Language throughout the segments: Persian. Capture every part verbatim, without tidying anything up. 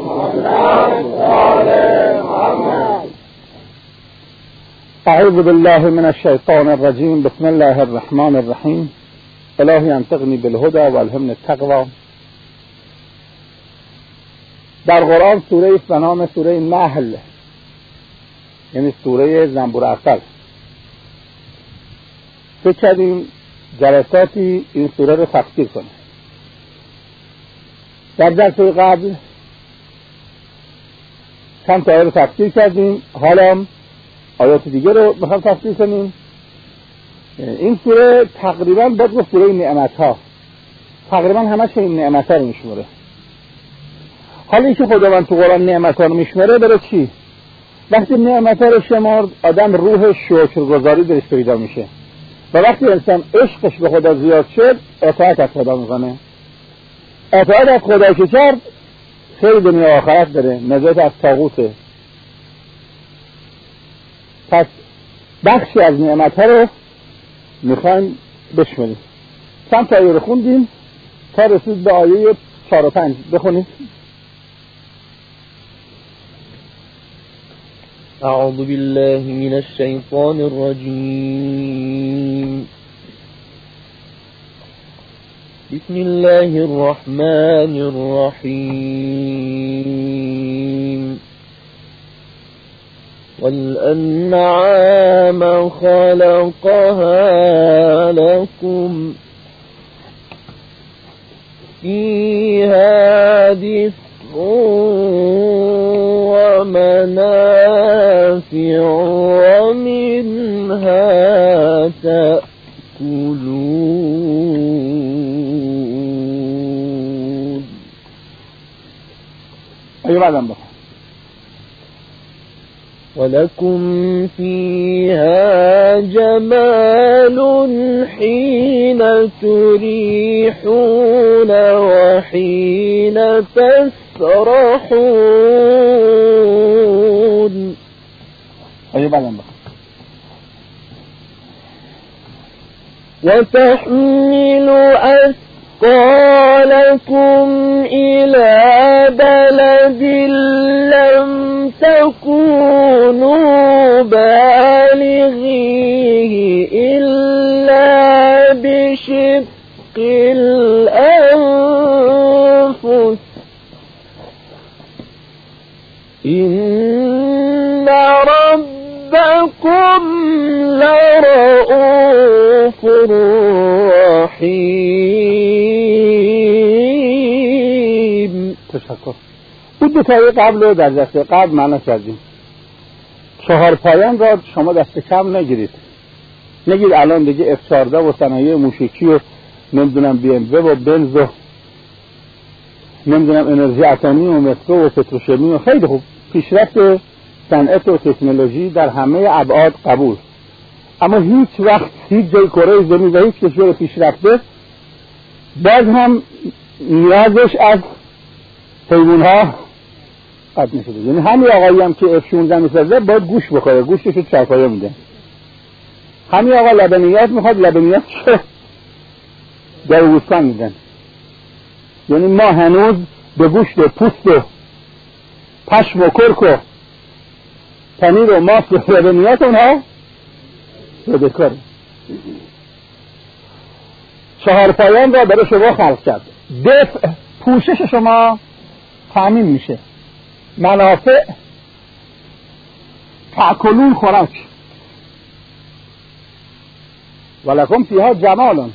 اعوذ بالله من الشیطان الرجیم. بسم الله الرحمن الرحیم. الهی انطقنی بالهدى والهمنی التقوی. در قرآن سوره است به نام سوره نحل، یعنی سوره زنبور عسل. فکر کردیم جلساتی این سوره رو تفسیر کنیم. در جلسه قبل چند تا آیه رو تفسیر کردیم، حالا آیات دیگه رو میخوام تفسیر کنیم. این سوره تقریبا باید گفت سوره نعمت ها، تقریبا همش این نعمت ها رو میشمره. حالا این که خداوند تو قرآن نعمت ها رو میشمره برای چی؟ وقتی نعمت ها رو شمرد آدم روح شکرگزاری درش پیدا میشه و وقتی انسان عشقش به خدا زیاد شد اطاعت از خدا میکنه. اطاعت از خدا که کرد خیر دنیا آخرت داره، نجات از طاغوته. پس بخشی از نعمت ها رو میخوایم بشمریم. چند تا آیه رو خوندیم تا رسید به آیه چهار و پنج. بخونید. اعوذ بالله من الشیطان الرجیم. بسم الله الرحمن الرحیم. والأنعام خلقها لكم فيها دفء ومنافع ومنها تأكلون. أي بعدين بقى. ولكم فيها جمال حين تريحون وحين تسرحون. أي بعدين بقى. وتحمل أثقالكم إلى بلد لم تكونوا بالغيه إلا بشق الأنفس إن ربكم لرؤوف رحيم. تشکر. بود دو تایی قبل رو در جلسه قبل معنا کردیم. چهار پایان را شما دست کم نگیرید. نگید الان دیگه اف چهارده و صنایع موشکی و نمیدونم بی ام دبلیو و بنز و نمیدونم انرژی اتمی و مترو و پتروشیمی و خیلی خوب پیشرفت صنعت و تکنولوژی در همه ابعاد قبول، اما هیچ وقت هیچ جای کره زمین و هیچ کشور پیشرفته باز هم نیازش از حیوان‌ها قطع نشده. یعنی همین آقایی هم که اف شانزده میسازه باید گوش بخوره، گوشتش رو چرپایه میده. همین آقا لبنیات میخواد، لبنیات چه در وستان میدن. یعنی ما هنوز به گوشت و پوست و پشم و کرک و پنیر و ماست و لبنیات اونها بده کاره. چهار پایان را برای شما خلق کرد. دفع پوشش شما تامین میشه، منافع تأکلون خوراک، ولکم فیها جمالون.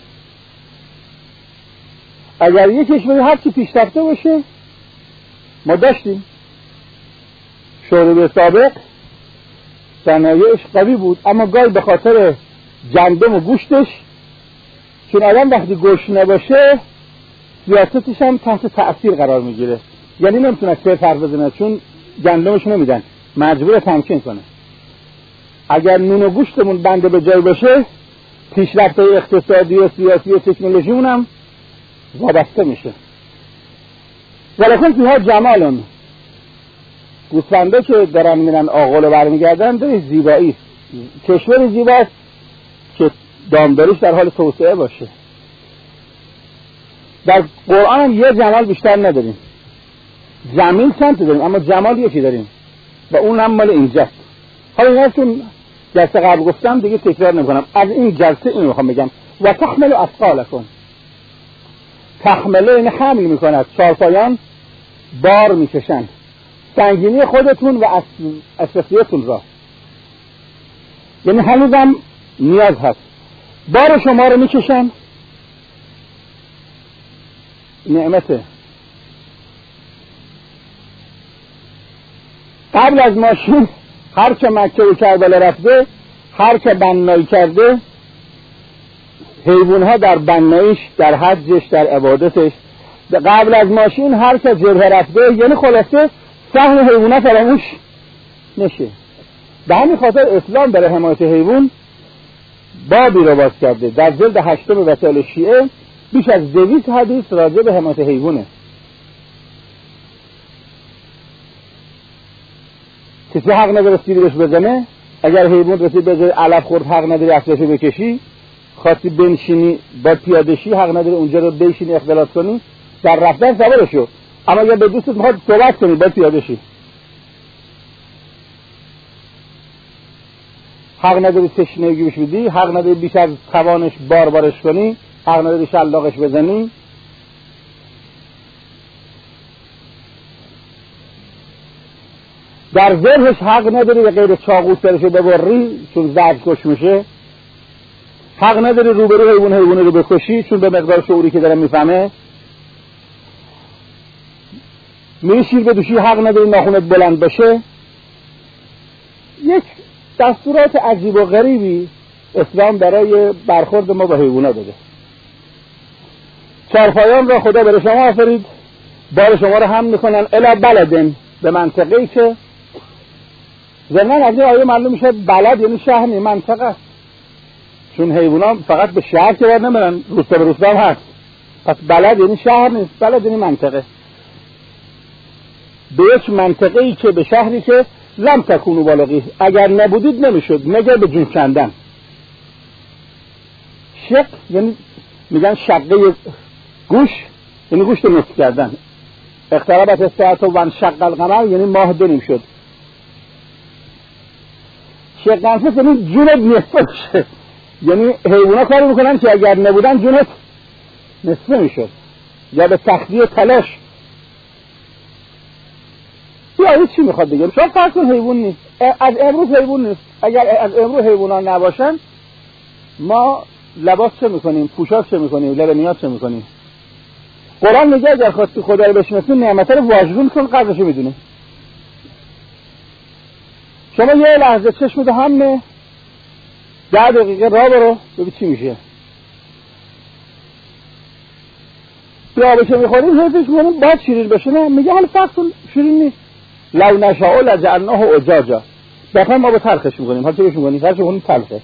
اگر یک کشوری هر چی پیشرفته باشه، ما داشتیم شوروی سابق صنایعش قوی بود، اما گاهی به خاطر گندم و گوشتش چون آدم وقتی گوشت نباشه سیاستش هم تحت تأثیر قرار میگیره، یعنی نمیتونه سه فرق بزنه چون گندمش نمیدن، مجبور تمکین کنه. اگر نون و گوشتمون بنده به جای باشه پیشرفت اقتصادی و سیاسی و تکنولوژیمون هم وابسته میشه. ولکن فیها جمالون، گوسفنده که دارن میرن آغل برمیگردن داره زیبایی، کشور زیباست که دامداریش در حال توسعه باشه. در قرآن هم یه جمال بیشتر نداریم. جمیل چند تا داریم اما جمال یکی داریم و اون هم مال اینجاست. حالا اینا چون جلسه قبل گفتم دیگه تکرار نمی‌کنم. از این جلسه اینو میخوام بگم و تحمل اثقالکم. تحمله این حمل میکند، چارپایان بار میکشند سنگینی خودتون و اساسیتون را، یعنی هنوزم نیاز هست. بار شما رو میکشن، نعمته. قبل از ماشین هر که مکه و کربلا رفته، هر که بنایی کرده، حیوانها در بناییش، در حجش، در عبادتش، قبل از ماشین هر که جبهه رفته، یعنی خلاصه سهم حیوانات فراموش نشه. به همین خاطر اسلام برای حمایت حیوان بابی رو باز کرده. در جلد هشتم وسائل شیعه بیش از دویست حدیث راجع به حمایت حیوانه. کسی حق نداره سیبش بزنه. اگر حیوان رسید به جای علف خورد حق نداری اصلشو بکشی. خواستی بنشینی با پیاده شی حق نداری اونجا رو بشینی اختلاط کنی. در رفتن سوارشو. اما اگر به دوستت میخواد صحبت کنی با پیاده شی. حق نداری تشنگی بهش بدی، حق نداری بیش از توانش بار بارش کنی، حق نداری شلاقش بزنی. در ذبحش حق نداری به غیر چاقو سرشو ببری چون زرد کش میشه. حق نداری روبرو حیوان حیوان رو بکشی چون به مقدار شعوری که داره میفهمه. میری شیر بدوشی حق نداری ناخونت بلند باشه. یک دستورات عجیب و غریبی اسلام برای برخورد ما با حیوانات داده. چارپایان را خدا برای شما آفرید، بار شما را هم میکنن الی بلدن، به منطقه‌ای که ضمن از این آیه معلوم میشه بلد یعنی شهر نی، منطقه. چون حیوانات فقط به شهر که باید نمیرن، روستا به روستا هم هست. پس بلد یعنی شهر نیست، بلد یعنی منطقه. به یک منطقه‌ای که به شهری که لم تکونو بالغی، اگر نبودید نمیشد، مگر به جون کندن. شق یعنی میگن شقه گوش، یعنی گوشت نصف کردن. اقتربت الساعة و انشق القمر یعنی ماه دو نیم شد. شق انفس یعنی جونت نصف شد، یعنی حیوانا کاری میکنن که اگر نبودن جونت نصف میشد یا به سختی و تلاش. یا چی میخواد بگم؟ شما فرض کن حیوان نیست، از امروز حیوان نیست. اگر از امروز حیوانان نباشن ما لباس چه میکنیم؟ پوشاک چه میکنیم؟ لبنیات چه میکنیم؟ قرآن میگه اگر خواستی خدا رو بشناسی نعمت رو واژگون کن، قدرشو میدونه. شما یه لحظه چشمتو هم نه ده دقیقه راه برو ببین چی میشه. یا بشه میخوریم حیفش میکنیم باید شیرین بشه. نه میگه حالا فرق کن شیرین نیست. لو نشاء لجعلناه اجاجا، بخوایم ما با تلخش میکنیم. حالا چه بهش میکنیم؟ فرقش میکنیم تلخه.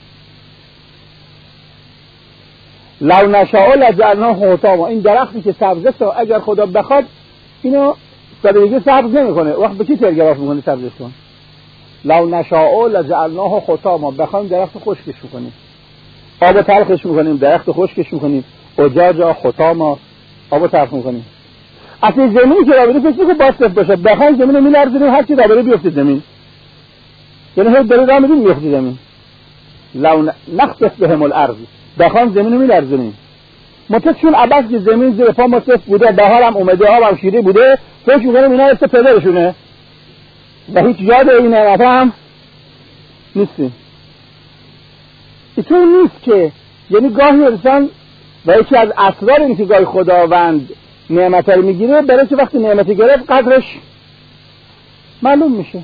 لو نشاء لجعلناه حطاما، این درختی که سبزه تا اگر خدا بخواد اینو دیگه سبز نمیکنه، وقت به کی ترگراف میکنه سبزش کن؟ لو نشاء لجعلناه حطاما، بخوایم درخت خشکش میکنیم، آب تلخش میکنیم، درخت خشکش میکنیم، اجاجا حطاما، آب تلخ میکنیم. اصلا زمینی که رابطه کسی که باید صفت باشه، بخوایم زمین رو میلرزونیم هر چی رابطه بیفته زمین، یعنی هی داره راه میدیم میفته زمین. لو نخسف بهم الارض، بخوایم زمین رو میلرزونیم. مطلب چون عباس که زمین زیر پا ما صفت بوده، بهار هم اومده، آب هم شیری بوده، فکر میکنیم اینا است پدرشونه و هیچ یاد این نعمت هم نیستیم. اینطور نیست که یعنی گاهی انسان و یکی از اسرار این که گاهی خداوند نعمت رو میگیره برای که وقتی نعمتی گرفت قدرش معلوم میشه.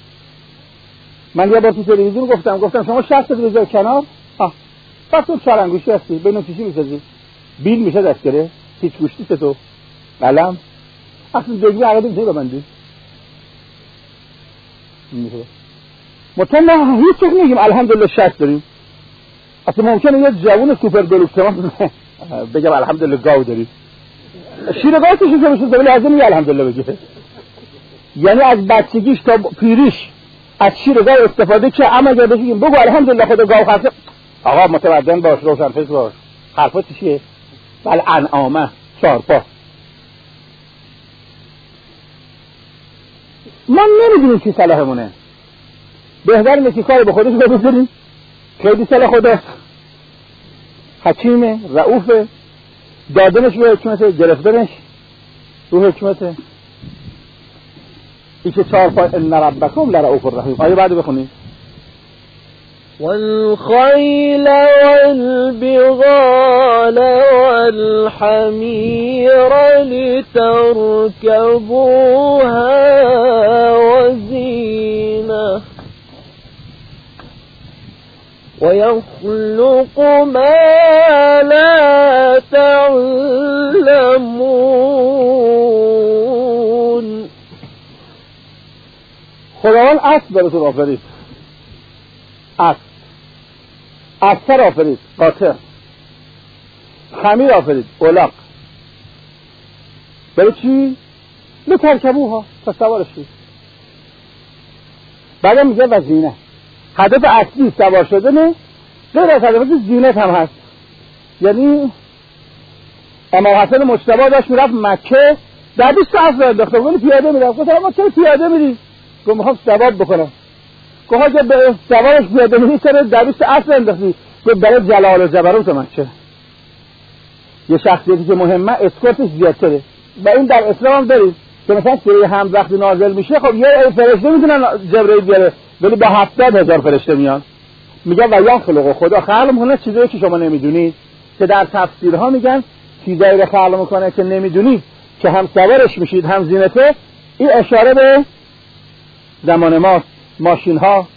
من یه بار تو تلویزیون گفتم گفتم شما شخص رو بذار کنار، ها فقط چهار انگشتی هستی بین چیشی میسازی بیل میشه دست گره هیچ گوشتی سه تو قلم اصلا دیگه عقیده میشه ببندی مطمئن نه هیچ چیز نگیم الحمدلله شخص داریم. اصلا ممکنه یه جوون سوپر دلوکتمان بگم الحمدلله گاو داریم، شیر گاو کشید که بشه ولی لازم نیست الحمدلله بگه. یعنی از بچگیش تا پیریش از شیر گاو استفاده که اما اگر بگیم بگو الحمدلله خدا گاو خاصه آقا متمدن باش روشن فکر باش حرفات چیه؟ بل انعامه چهار پا. یعنی از بچگیش تا پیریش از شیر گاو استفاده که اما اگر بگیم بگو الحمدلله خدا گاو خاصه آقا متمدن باش روشن فکر باش حرفات چیه؟ بل انعامه چهار پا. ما نمیدونیم چی صلاحمونه. بهتر اینه که کار به خودش بگذاریم. خیلی صلاح خداست، حکیمه، رؤوفه، دادنش رو حکمته، گرفتنش رو حکمته. این که چهار پای ان ربکم لرؤوف الرحیم. آیه بعد بخونید. والخيل والبغال والحمير لتركبوها وزينة ويخلق ما لا تعلمون. خداوند اسب براتون آفرید، اسب، اسب آفرید، قاطع، خمیر آفرید، الاغ. برای چی؟ لترکبوها، تا سوارش شید. بعدم میگه و زینه. هدف اصلی سوار شدنه، غیر از هدف زینت هم هست. یعنی امام حسن مجتبی داشت میرفت مکه، در بیست اسب انداخته بود، پیاده میرفت. گفت ما چرا پیاده میری؟ گفت میخوام ثواب بکنم. گفت که به سوارش پیاده میری چرا در بیست اسب انداختی؟ گفت برای جلال و جبروت مکه. یه شخصیتی که مهمه اسکورتش زیادتره. و این در اسلام هم داریم که مثلا سوره حمد وقتی نازل میشه، خب یه فرشته میتونن جبرئیل بیاره، ولی با هفتاد هزار فرشته میان. میگن و یخلق، خدا خلق میکنه چیزایی که شما نمیدونید، که در تفسیرها میگن چیزایی رو خلق میکنه که نمیدونید که هم سوارش میشید هم زینته. این اشاره به زمان ما ماشین ها،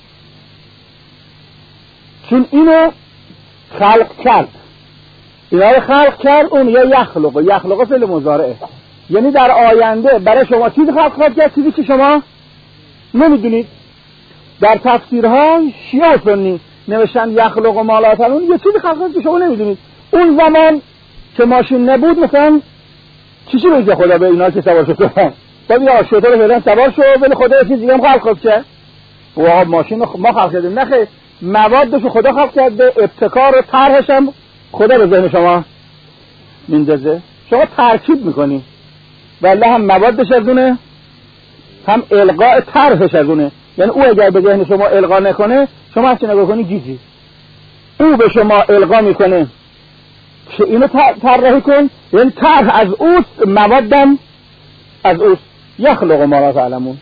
چون اینو خلق کرد، اینا رو خلق کرد. اون یا یخلق، یخلق فعل مضارعه، یعنی در آینده برای شما چیزی خلق خواهد کرد، چیزی که شما نمیدونید. در تفسیرها شیعه و سنی نوشتن یخلق و مالاترون، یه چیزی خلق کرد که شما نمیدونید. اون زمان که ماشین نبود، مثلا چی چی بگه خدا به اینا که سوار شد؟ بعد یا شطور فعلا سوار شد، ولی خدا یه چیز دیگه هم خلق کرد. و ماشین ما خلق کردیم، نه خیر، موادش خدا خلق کرده، ابتکار و طرحش هم خدا به ذهن شما میندازه، شما ترکیب میکنی. والله هم موادش از اونه، هم القاء طرحش از اونه. یعنی او اگر به ذهن شما القا نکنه، شما هرچی نگاه کنی گیجی. او به شما القا میکنه که اینو طراحی کن، یعنی طرح از اوست، موادم از اوست. یخلق ما لا تعلمون.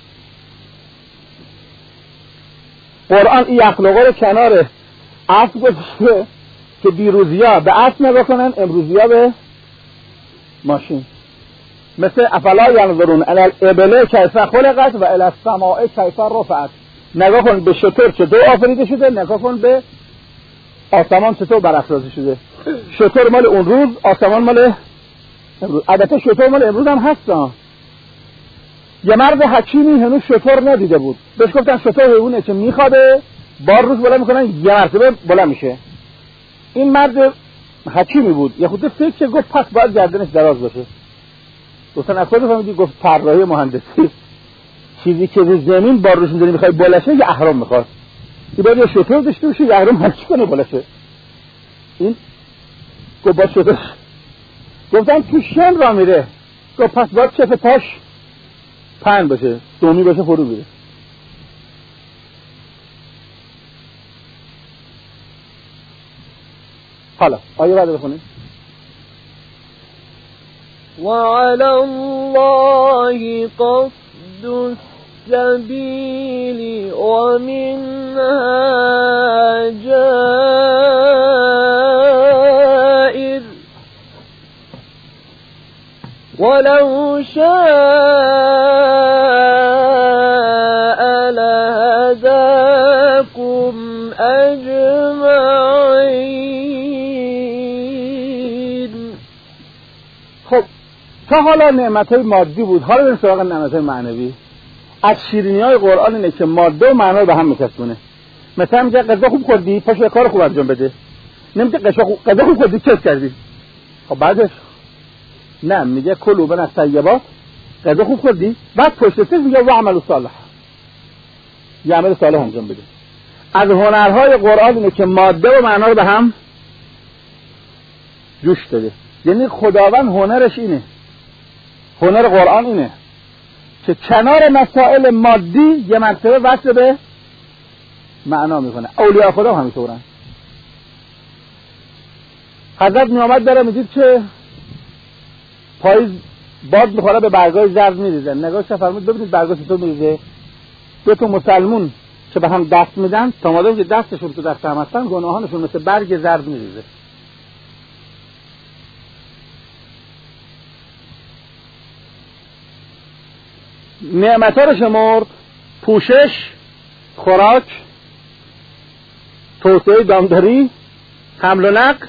قرآن این یخلقه رو کنار اسب گذاشته که دیروزیا به اسب نگاه کنن، امروزیا به ماشین. مثل افلا ینظرون الی الابل کیف خلقت و الی السماء کیف رفعت. نگاه کن به شتر چطور آفریده شده، نگاه کن به آسمان چطور برافراشته شده. شتر مال اون روز، آسمان مال امروز. البته شتر مال امروز هم هست. یه مرد حکیمی هنوز شتر ندیده بود، بهش گفتن شتر حیوانه که میخوابه، بار روز بلند میکنن یه مرتبه بلند میشه. این مرد حکیمی بود، یه خود فکر که گفت پس باید گردنش دراز باشه. گفتن از کجا فهمیدی؟ گفت طراحی مهندسی، چیزی که روی زمین بار روش میذاری میخوای بلشه، یه اهرام میخواد. این باید یه شتر داشته باشه، یه اهرام هرچی کنه بلشه. این گفت باید شتر. گفتن تو شن را میره، گفت پس باید چف پاش پن باشه، دومی باشه فرو بیره. حالا آیه بعد بخونید. وعلى الله قصد السبيل ومنها جائر ولو شاء لهداكم أجمعين. خب تا حالا نعمت‌های مادی بود، حالا بریم سراغ نعمت‌های معنوی. از شیرینی‌های قرآن اینه که ماده و معنا رو به هم می‌چسبونه. مثلا میگه غذا خوب خوردی، پاشو یه کار خوب انجام بده. نمیگه غذا خوب غذا خوب خوردی چه کردی؟ خب بعدش نه، میگه کلوا من الطیبات، غذا خوب خوردی، بعد پشت سر میگه و عمل صالح، یه عمل صالح انجام بده. از هنرهای قرآن اینه که ماده و معنا رو به هم جوش داده. یعنی خداوند هنرش اینه، هنر قرآن اینه که کنار مسائل مادی یه مرتبه وصل به معنا میکنه. اولیاء خدا هم همینطورن. حضرت می آمد داره میدید که پاییز باد میخوره به برگای زرد میریزه. نگاهش فرمود ببینید برگا چطور میریزه. دو تا مسلمون که به هم دست میدن تا مادام که دستشون تو دست هم هستن گناهانشون مثل برگ زرد میریزه. نعمت‌ها رو شمرد: پوشش، خوراک، توسعه دامداری، حمل و نقل،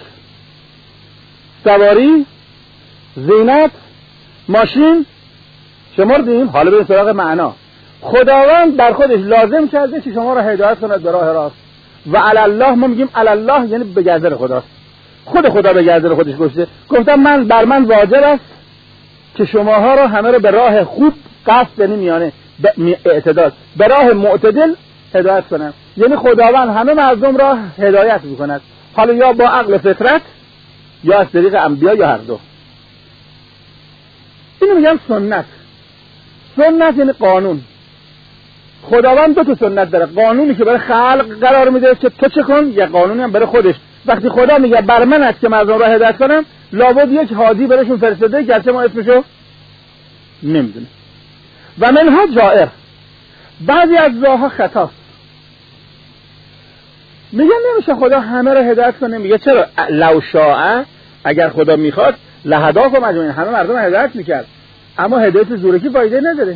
سواری، زینت، ماشین شمردیم. حالا بریم سراغ معنا. خداوند در خودش لازم کرده که شما را هدایت کند به راه راست. و علی الله، ما میگیم علی الله یعنی به گردن خداست. خود خدا به گردن خودش گفته. گفتم من بر من واجب است که شماها را همه را به راه خوب، قصد یعنی میانه، اعتدال، به راه معتدل هدایت کنم. یعنی خداوند همه مردم را هدایت میکند، حالا یا با عقل فطرت یا از طریق انبیا یا هر دو. اینو میگم سنت. سنت یعنی قانون. خداوند دو تا سنت داره. قانونی که برای خلق قرار میده که تو چه کن، یا قانونی هم برای خودش. وقتی خدا میگه بر من است که مردم را هدایت کنم، لابد یک هادی براشون فرستاده، گرچه ما اسمشو نمیدونیم. و منها جائر، بعضی از راهها خطاست. میگن نمیشه خدا همه را هدایت کنه. میگه چرا؟ لو شاء، اگر خدا میخواد لهداکم اجمعین، همه مردم را هدایت میکرد. اما هدایت زورکی فایده نداره.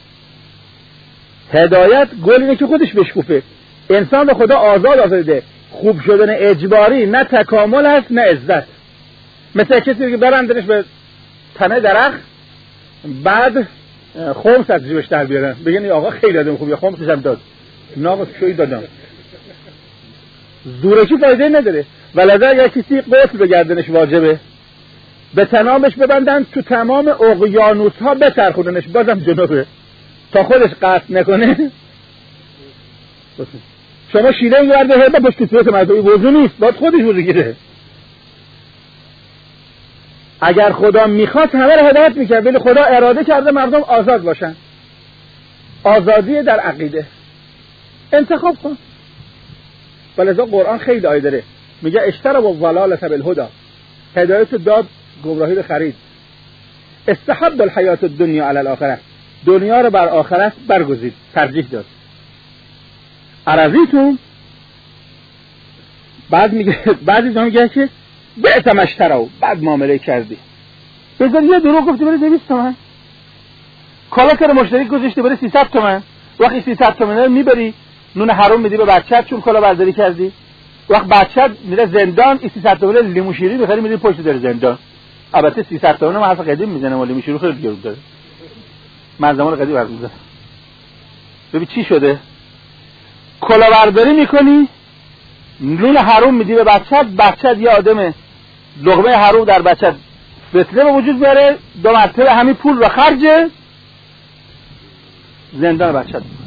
هدایت گل اینه که خودش بشکوفه. انسان به خدا آزاد آفریده. خوب شدن اجباری نه تکامل است نه عزت. مثل کسی که برندنش به تنه درخت بعد خمس از جیبش در بیارن، بگن آقا خیلی آدم خوبیه، خمسش هم داد، ناقص شوی دادم. زورکی فایده نداره. ولذا اگر کسی قتل به گردنش واجبه، به تنامش ببندن، تو تمام اقیانوس ها بچرخوننش، بازم جنوبه، تا خودش قصد نکنه. شما شیله می‌ورده هر با کسوت مردمی وضو نیست، باید خودش وضو گیره. اگر خدا میخواد همه را هدایت میکرد، ولی خدا اراده کرده مردم آزاد باشن. آزادی در عقیده. انتخاب کن. ولذا قرآن خیلی آیه داره میگه اشتروا الضلالة بالهدى، هدایت داد، گمراهی رو خرید. استحب الحیات الدنیا علی الاخره، دنیا رو بر آخرت برگزید، ترجیح داد. عرضیتون بعد میگه، بعضی جا میگه که بعت مشترو، بعد معامله کردی. بذار یه دروغ گفتی بره دویست تومن، کالا کار مشتری گذاشتی بره سیصد تومن، وقتی سیصد تومن رو میبری نون حرام میدی به بچه‌ت چون کالا برداری کردی. وقت بچه‌ت میره زندان، این سیصد تومن لیمو شیری میخری میری پشت در زندان. البته سیصد تومن ما حرف قدیم میزنه، ولی لیمو شیری خیلی گرون داره. من زمان قدیم برات میزنم. ببین چی شده؟ کالا برداری میکنی، نون حرام میدی به بچه‌ت، بچه‌ت یه آدم لقمه حرام در بچه‌ت فتنه به وجود بیاره، دو مرتبه همین پول رو خرج زندان بچه‌ت میکنی.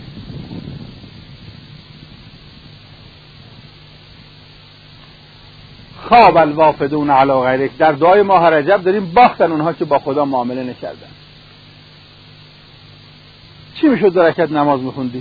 خواب الوافدون علی غیرک، در دعای ماه رجب داریم باختن اونها که با خدا معامله نکردن. چی میشد دو رکعت نماز میخوندی؟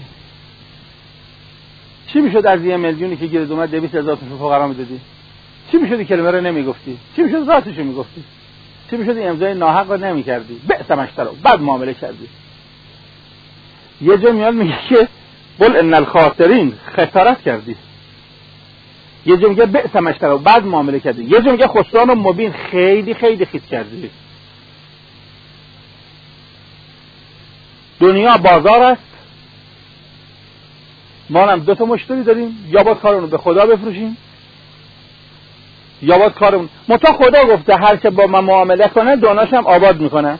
چی میشد از یه میلیونی که گیرد اومد دویست هزار تا فقرا میدادی؟ چی میشد کلمه رو نمیگفتی؟ چی میشد راستشو میگفتی؟ چی میشد امضای ناحق رو نمیکردی؟ بعت مشترو، بعد معامله کردی. یه جا میاد میگه که قل ان الخاسرین، خسارت کردی. یه جا میگه بعت مشترو، بعد معامله کردی. یه جا میگه خسران و مبین، خیلی خیلی خیت کردی. دنیا بازار است، ما هم دو تا مشتری داریم، یا باید کارمون به خدا بفروشیم یا باید کارمون متا خدا گفته هر که با من معامله کنه دوناش هم آباد میکنه.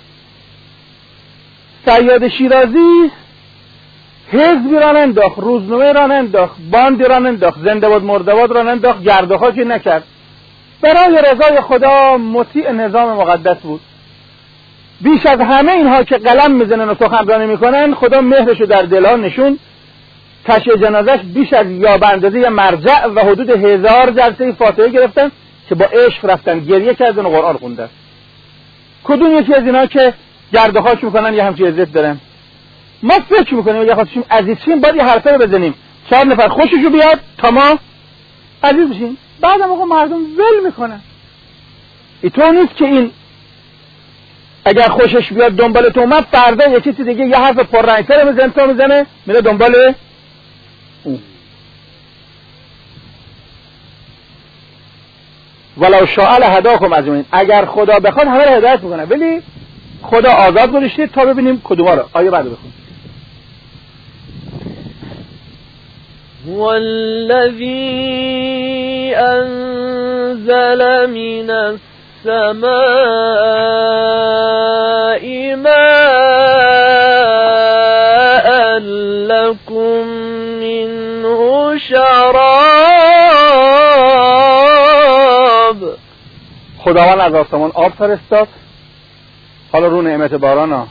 صیاد شیرازی حزبی ران انداخت، روزنامه ران انداخت، باندی ران انداخت، زنده باد مرده باد ران انداخت، گردها که نکرد. برای رضای خدا مطیع نظام مقدس بود. بیش از همه اینها که قلم میزنن و سخنرانی میکنن، خدا مهرشو در دلها نشون. تشییع جنازش بیش از یا به اندازه یه مرجع و حدود هزار جلسه فاتحه گرفتن که با عشق رفتن گریه کردن و قرآن خوندن. کدوم یکی از اینا که گرده‌هاش میکنن یه همچین عزت دارن؟ ما فکر میکنیم اگه خواستیم عزیز شیم باید یه حرفه رو بزنیم چهار نفر خوششو بیاد تا ما عزیز بشیم. بعد هم آقا مردم ول میکنن. اینطور نیست که این اگر خوشش بیاد دنبال تو اومد فردا یه چیزی دیگه یه حرف پررنگتر میزنه تا میزنه میره دنبال اون. ولو شاء لهداکم اجمعین، اگر خدا بخواد همه رو هدایت میکنه، ولی خدا آزاد گذاشته تا ببینیم کدوما رو. آیه بعد بخون. والذی انزل من السماء ماء لكم منه شراب. خداوند از آسمان آب فرستاد. حالا رو نعمت باران ها،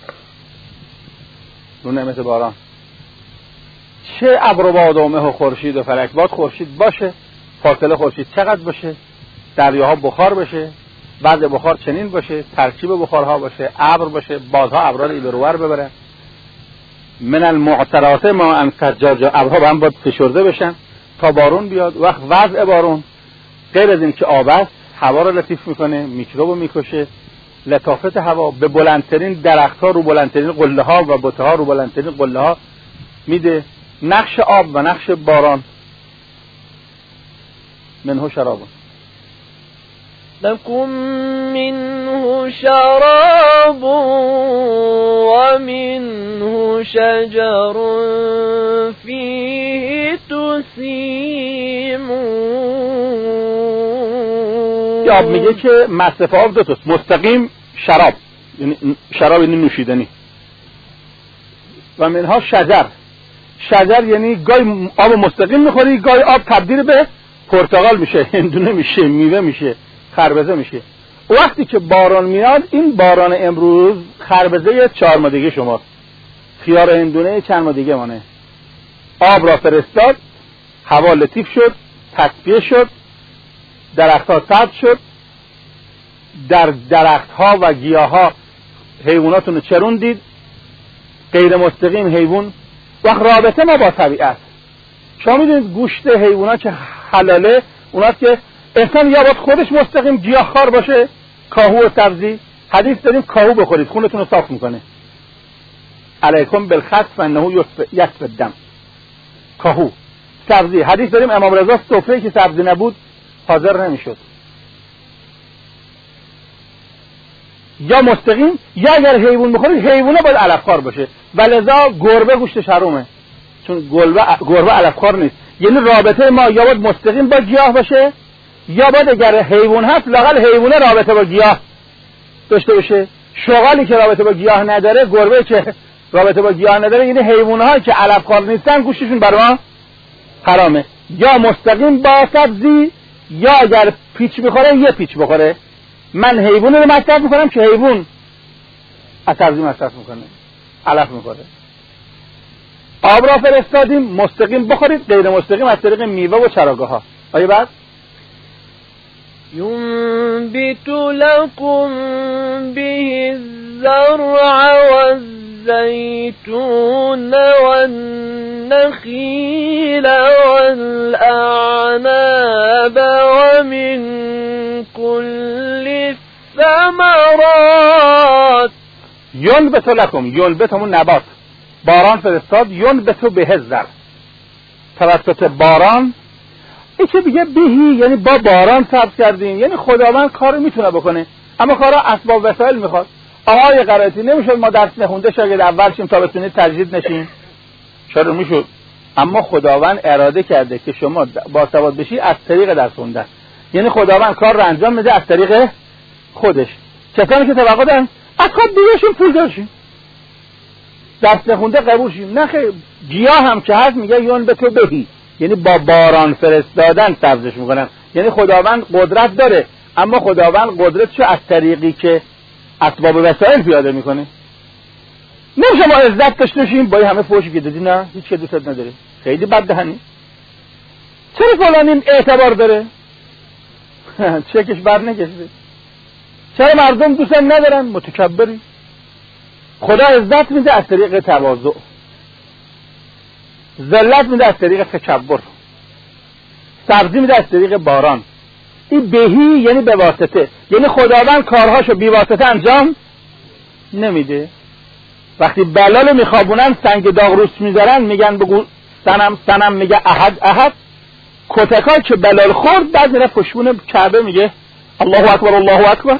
رو نعمت باران، چه ابر و باد و مه و خورشید و فلک. باد خورشید باشه، فاصله خورشید چقدر باشه، دریاها بخار بشه، وضع بخار چنین باشه، ترکیب بخارها باشه، ابر باشه، بادها ابرها رو ایل رو ور ببره. من المعترات ما ان سجاجا، ابرها به هم باید فشرده بشن تا بارون بیاد. وقت وضع بارون غیر از این که آب است، هوا رو لطیف میکنه، میکروب رو میکشه، لطافت هوا به بلندترین درختها رو بلندترین قله ها و بوته ها رو بلندترین قله ها میده. نقش آب و نقش باران. منه شراب لكم منه شراب ومنه شجر فيه تسيمون. آب میگه که مصرف آب دو تاست، مستقیم شراب، یعنی شراب یعنی نوشیدنی، و منها شجر. شجر یعنی گاهی آب مستقیم میخوری، گاهی آب تبدیل به پرتقال میشه، هندونه میشه، میوه میشه، خربزه میشه. وقتی که باران میاد، این باران امروز خربزه چهار ماه شماست، خیار هندونه چند ماه دیگه مانه. آب را فرستاد، هوا لطیف شد، تصفیه شد، درختها سبز شد، در درختها و گیاها حیواناتون رو چرون دید. غیر مستقیم حیوان وقت رابطه ما با طبیعت. شما میدونید گوشت حیوانات که حلاله اوناست که انسان یا باید خودش مستقیم گیاهخوار باشه، کاهو و سبزی. حدیث داریم کاهو بخورید خونتون رو صاف میکنه. علیکم بالخس فانه یصفی الدم. کاهو سبزی. حدیث داریم امام رضا سفره‌ای که سبزی نبود حاضر نمیشد. یا مستقیم یا اگر حیوان بخورید حیوانه باید علفخوار باشه، ولذا گربه گوشتش حرومه، چون گربه علفخوار نیست. یعنی رابطه ما یا باید مستقیم با گیاه باشه، یا باید اگر حیوان هست لااقل حیوانه رابطه با گیاه داشته باشه. شغالی که رابطه با گیاه نداره، گربه که رابطه با گیاه نداره، یعنی حیوان‌ها که علفخوار نیستن گوشتشون برای ما حرامه. یا مستقیم با سبزی، یا اگر پیچ بخوره یه پیچ بخوره. من حیوان رو مصرف میکنم که حیوان از سبزی مصرف میکنه، علف میکنه. آب را فرستادیم، مستقیم بخورید، غیر مستقیم از طریق میوه و چراگاه ها. آیه بعد ينبت لكم به الزرع والزيتون والنخيل والأعناب ومن كل الثمرات. ينبت لكم، ينبت همون نبات، باران فرستاد. ينبت به الزرع، توسط باران. این که بگه بهی یعنی با باران سبز کردیم، یعنی خداوند کار میتونه بکنه، اما کارا اسباب وسایل میخواد. آقای قرائتی نمیشد ما درس نخونده شاگرد اول شیم تا بتونید تجدید نشین؟ چرا میشد؟ اما خداوند اراده کرده که شما با سواد بشی از طریق درس خوندن. یعنی خداوند کار رو انجام میده از طریق خودش. کسانی که توقع دارن از خود بیاشیم پول داشتیم، درس نخونده قبول شیم، نه خیر. گیاه هم که هست میگه یون به تو بهی، یعنی با باران فرستادن سبزش میکنن. یعنی خداوند قدرت داره، اما خداوند قدرتشو از طریقی که اسباب وسایل پیاده میکنه. نمیشه ما عزت داشته باشیم با همه فوشی که دادی، نه هیچ که دوست نداره، خیلی بد دهنی، چرا فلانیم اعتبار داره چکش بر نکشیده، چرا مردم دوست ندارن، متکبری. خدا عزت میده از طریق تواضع، ذلت میده از طریق تکبر، سبزی میده از طریق باران. این بهی یعنی به واسطه، یعنی خداوند کارهاشو بی واسطه انجام نمیده. وقتی بلال میخوابونن سنگ داغ روش میذارن میگن بگو سنم سنم، میگه احد احد. کتکا که بلال خورد بعد میره پشمون کعبه میگه الله اکبر الله اکبر.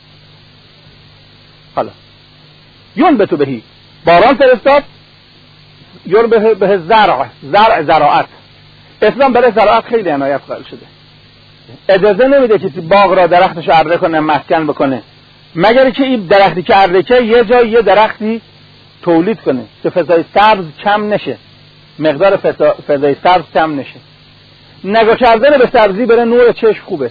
حالا یون به تو بهی باران فرستاد، یون به به زرع زرع زراعت. اسلام برای زراعت خیلی عنایت قائل شده، اجازه نمیده کسی باغ را درختش اره کنه مسکن بکنه مگر که این درختی که اره که یه جای یه درختی تولید کنه که فضای سبز کم نشه، مقدار فضای سبز کم نشه. نگاه کردن به سبزی بره نور چشم خوبه.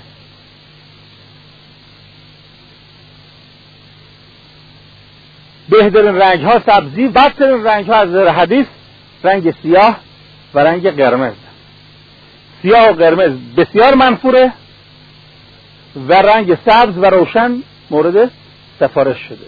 بهترین رنگ ها سبزی، بدترین رنگ ها از نظر حدیث رنگ سیاه و رنگ قرمز. سیاه و قرمز بسیار منفوره و رنگ سبز و روشن مورد سفارش شده.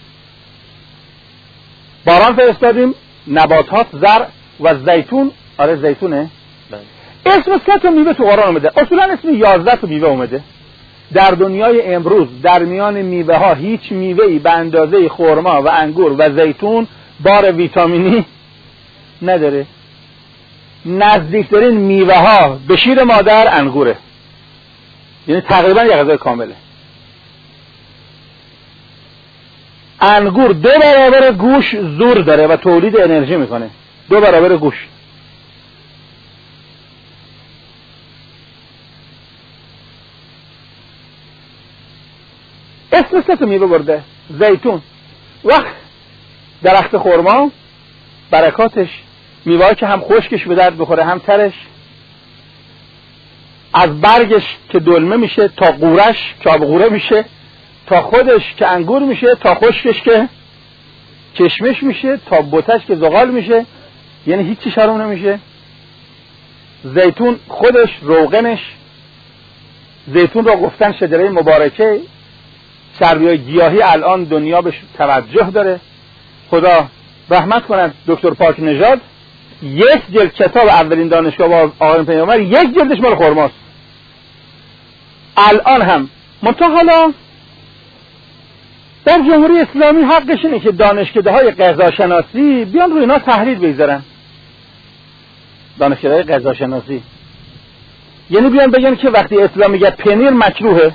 باران فرستادیم، نباتات زرع و زیتون. آره زیتونه. اسم سه تا میوه تو قرآن اومده، اصولا اسم یازده تا میوه اومده. در دنیای امروز در میان میوه ها هیچ میوه ای به اندازه خرما و انگور و زیتون بار ویتامینی نداره. نزدیکترین میوه ها به شیر مادر انگوره، یعنی تقریبا یک غذای کامله. انگور دو برابر گوش زور داره و تولید انرژی میکنه، دو برابر گوش. اسم سه تا میوه برده. زیتون وقت درخت خرما برکاتش، میوه که هم خشکش به درد بخوره هم ترش، از برگش که دلمه میشه تا قورش که آب قوره میشه، تا خودش که انگور میشه، تا خشکش که کشمش میشه، تا بوتش که زغال میشه، یعنی هیچی شروع نمیشه. زیتون خودش روغنش، زیتون را گفتن شجره مبارکه. چربی‌های گیاهی الان دنیا بهش توجه داره. خدا رحمت کند دکتر پاک نژاد یک جلد کتاب اولین دانشگاه با آقایان پیامبر یک جلدش مال خرماست الان هم. منتها حالا در جمهوری اسلامی حقش اینه که دانشکده‌های غذاشناسی بیان روی اینا تحلیل بگذارن. دانشکده‌های غذاشناسی یعنی بیان بگن که وقتی اسلام میگه پنیر مکروهه،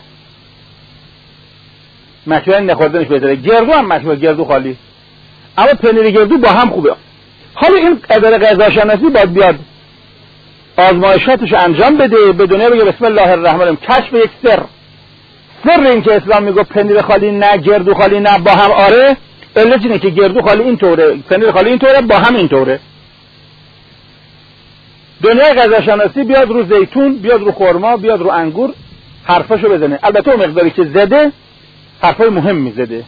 مکروه نخوردنش بهتره، گردو هم مکروه، گردو خالی، اما پنیر گردو با هم خوبه. حالا این اداره غذاشناسی باید بیاد آزمایشاتش انجام بده، به دنیا بگه بسم الله الرحمن الرحیم، کشف یک سر. سر این که اسلام میگه پنیر خالی نه گردو خالی نه با هم آره، علت اینه که گردو خالی اینطوره، پنیر خالی اینطوره، با هم اینطوره. دنیای غذاشناسی بیاد رو زیتون، بیاد رو خرما، بیاد رو انگور حرفاشو بزنه. البته اون مقداری که زده حرفای مهم میزده.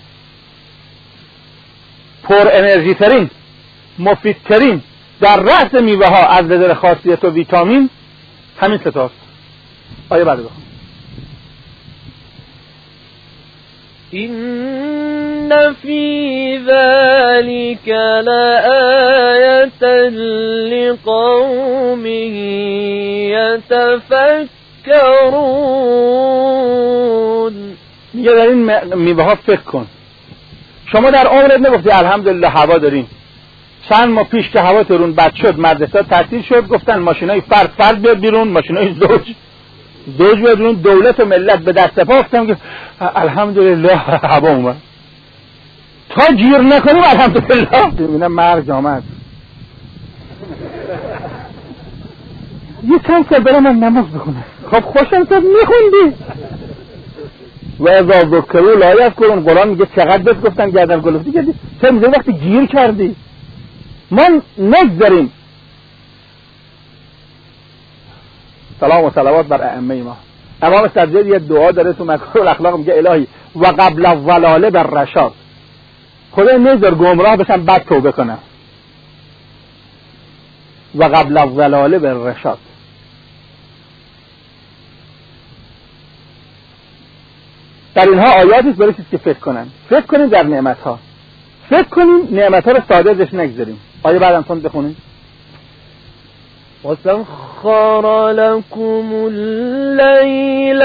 پر انرژی ترین، مفید ترین در رأس میوه ها از نظر خاصیت و ویتامین همین سه تاست. آیه بعد بخون. إن في ذلك لآية لقوم يتفكرون. میگه در این میوه ها فکر کن. شما در عمرت نگفتی الحمدلله هوا داریم؟ چند ماه پیش که هوا ترون بد شد، مدرسه تعطیل شد، گفتن ماشینای فرد فرد بیاد بیرون، ماشینای زوج زوج بیاد بیرون، دولت و ملت به دست پا افتادن که الحمدلله هوا اومد. تا گیر نکنیم الحمدلله ببینم مرگ آمد. یه چند سال برم من نماز بخونم. خب خوشم شد میخوندی و اذا ذکروا لا یذکرون. قرآن میگه چقدر بهت گفتن گردن گلفتی کردی، تو میگه وقتی گیر کردی من نگذاریم. سلام و صلوات بر ائمه ما. امام سجاد یه دعا داره تو مکارم الاخلاق، میگه الهی و قبل الضلال بر رشاد، خدا نذار گمراه بشن بعد توبه کنم. و قبل الضلال بر رشاد. در اینها آیاتی است برای کسی که فکر کنن. فکر کنید در نعمتها، فکر کنیم نعمت‌ها رو ساده ازش نگذاریم. آیه بعدم تون بخونیم. وسخر لكم الليل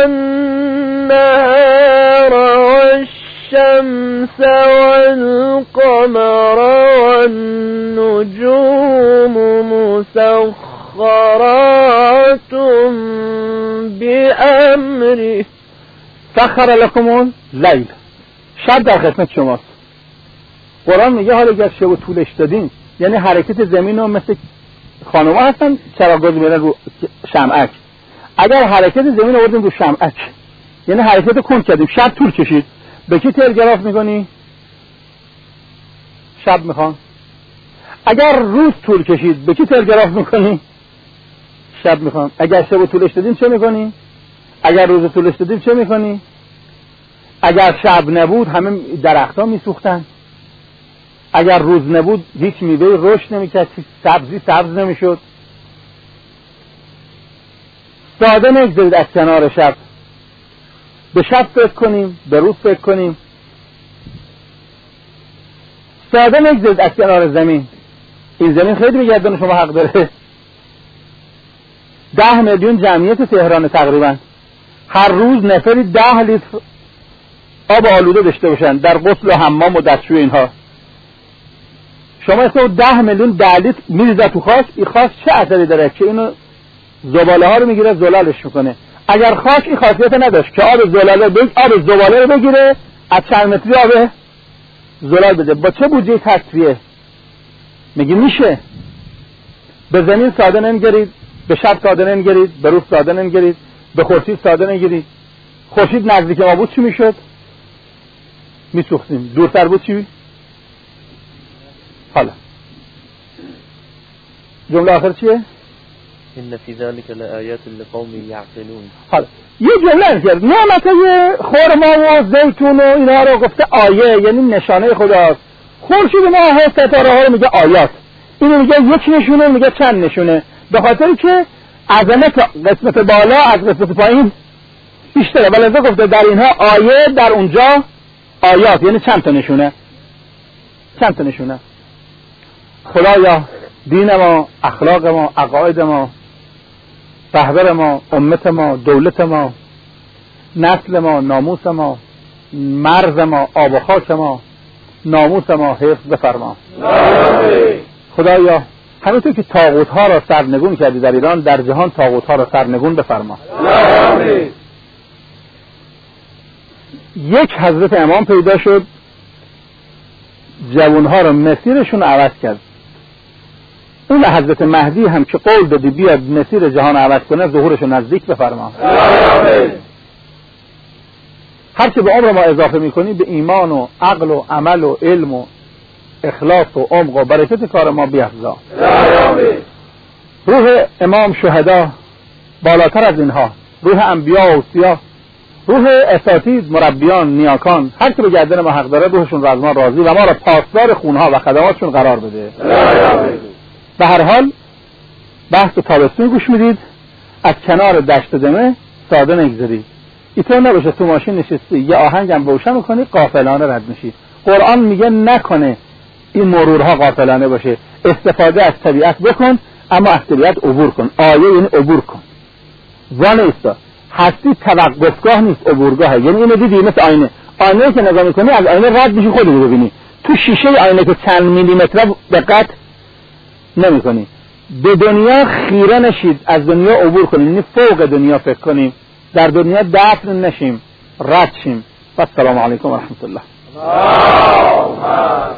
والنهار والشمس والقمر والنجوم مسخرات بأمره. سخر لكم اللیل، شب در خدمت شماست. قرآن میگه حالا اگر شب طولش دادین، یعنی حرکت زمین رو مثل خانوما هستن چراغ میرن رو شمعک، اگر حرکت زمین رو بردیم رو شمعک یعنی حرکت کند کردیم، شب طول کشید، به کی تلگراف میکنی؟ شب میخوان. اگر روز طول کشید به کی تلگراف میکنی؟ شب میخوان. اگر شب طولش دادیم چه میکنی؟ اگر روز طولش دادیم چه میکنی؟ اگر شب نبود همه درختها میسوختن، اگر روز نبود هیچ میوه رشد نمیکرد، سبزی سبز نمیشد. ساده نگذارید از کنار شب، به شب فکر کنیم، به روز فکر کنیم. ساده نگذارید از کنار زمین. این زمین خیلی میگردن، شما حق داره. ده میلیون جمعیت تهران تقریبا، هر روز نفری ده لیتر آب آلوده داشته باشن در غسل و حمام و دستشوی اینها. شما اصلا ده میلیون ده لیتر میریزه تو خاک، این خاک چه اثری داره که اینو زباله ها رو میگیره زلالش میکنه؟ اگر خاک این خاصیت نداشت که آب زلاله بگ... آب زباله رو بگیره از چند متری آب زلال بده، با چه بودجه تصفیه؟ میگی میشه. به زمین ساده نمیگیرید، به شب ساده نمیگیرید، به روز ساده نمیگیرید، به خورشید ساده نمیگیرید. خورشید نزدیک ما بود چی میشد؟ میسوختیم. دورتر بود چی؟ حالا جمله آخر چیه؟ ان فی ذلک لآیات لقوم یعقلون. حالا یه جمله کرد نعمتای خرما و زیتون و اینا رو گفته آیه، یعنی نشانه خداست. خورشید ماه ستاره ها رو میگه آیات، اینو میگه یک نشونه، میگه چند نشونه، به خاطری که عظمت قسمت بالا از قسمت پایین بیشتره، ولی گفته در اینها آیه، در اونجا آیات، یعنی چند تا نشونه. چند تا نشونه. خدایا دین ما، اخلاق ما، عقاید ما، رهبر ما، امت ما، دولت ما، نسل ما، ناموس ما، مرز ما، آب و خاک ما، ناموس ما حفظ بفرما. خدایا همینطور که طاغوت ها را سرنگون کردی در ایران، در جهان طاغوت ها را سرنگون بفرما. یک حضرت امام پیدا شد، جوانها را مسیرشون عوض کرد. اون حضرت مهدی هم که قول دادی بیاد مسیر جهان عوض کنه، ظهورش نزدیک بفرما. هر چه به عمر ما اضافه میکنی به ایمان و عقل و عمل و علم و اخلاص و عمق و برکت کار ما بیفزا. روح امام شهدا بالاتر از اینها، روح انبیا و اوصیا، روح اساتید مربیان نیاکان، هر که به گردن ما حق داره روحشون را از ما راضی و ما را پاسدار خونها و خدماتشون قرار بده. به هر حال بحث تابستون گوش میدید، از کنار دشت دمه ساده نگذارید. اینطور نباشه تو ماشین نشستی یه آهنگم روشن میکنی قافلانه رد میشی. قرآن میگه نکنه این مرورها قافلانه باشه، استفاده از طبیعت بکن، اما از طبیعت عبور کن. آیه یعنی عبور کن، وانه ایستا. هستی توقفگاه نیست، عبورگاهه. یعنی اینو دیدی مثل آینه، آینه که نگاه میکنی از آینه رد میشی، خودت رو ببینی. تو شیشه آینه که چند میلی متر دقت نمی کنی. به دنیا خیره نشید، از دنیا عبور کنیم، یعنی فوق دنیا فکر کنیم، در دنیا دفن نشیم، رد شیم. و السلام علیکم و رحمت الله.